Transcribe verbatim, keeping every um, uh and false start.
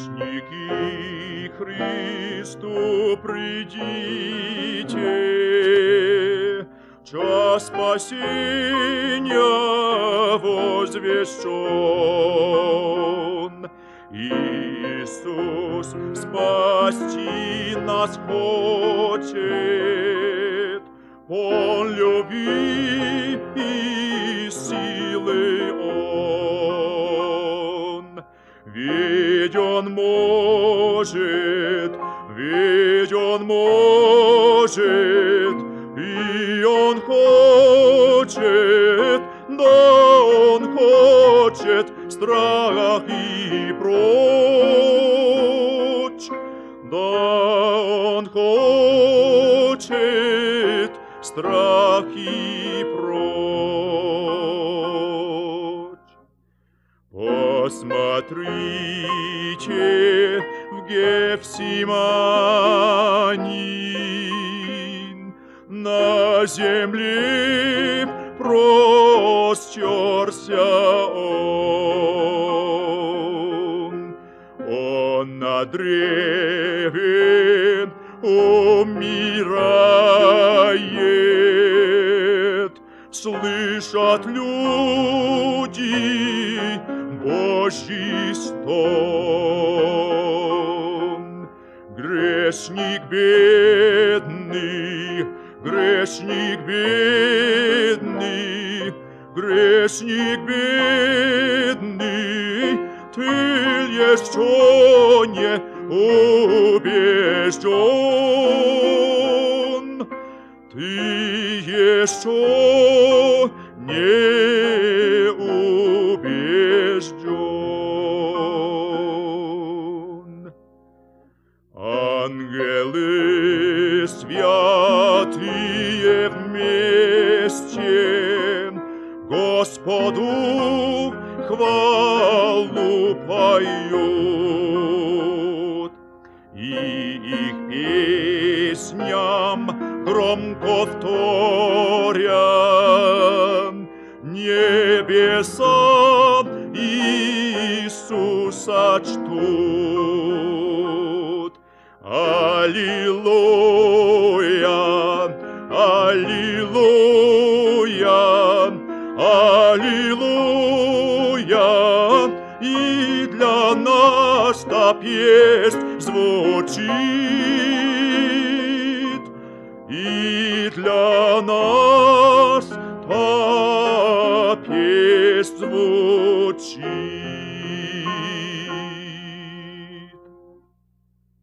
Грешники, Христу придите, час спасения возвещен. Иисус спасти нас хочет, Он любви и силы Он. Ведь Он может, ведь Он может, и Он хочет, да Он хочет страх и прочь, да Он хочет страх и прочь. Посмотрите в Гефсимании, на земле простерся Он. Он на древе умирает, слышат люди Божий стон. Грешник бедный, грешник бедный, грешник бедный, ты еще не убежден, ты еще не убежден. Ангелы святые вместе Господу хвалу поют, и их песням громко вторя небеса Иисуса чтут. Аллилуйя, аллилуйя, аллилуйя, и для нас та песнь звучит, и для нас та песнь звучит.